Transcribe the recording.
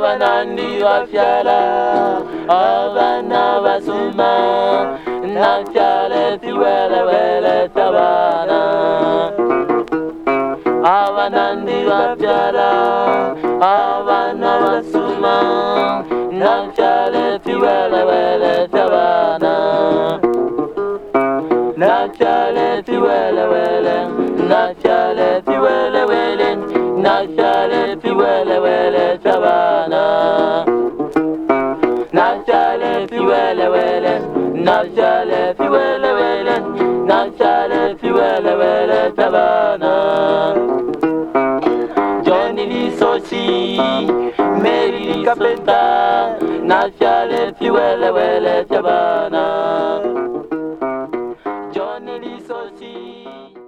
abanandi bafyala abana basuma nafyale tiwele wele tabana abanandi bafyala abana basuma nafyale tiwele wele tabana nafyale tiwele wele nafyale tiwele wele nafyale tiwele wele tabana nafyale tiwele wele nafyale tiwele wele nafyale tiwele wele tabana Johnny Lisochi Mary Kapenta nafyale tiwele wele tabana Johnny Lisochi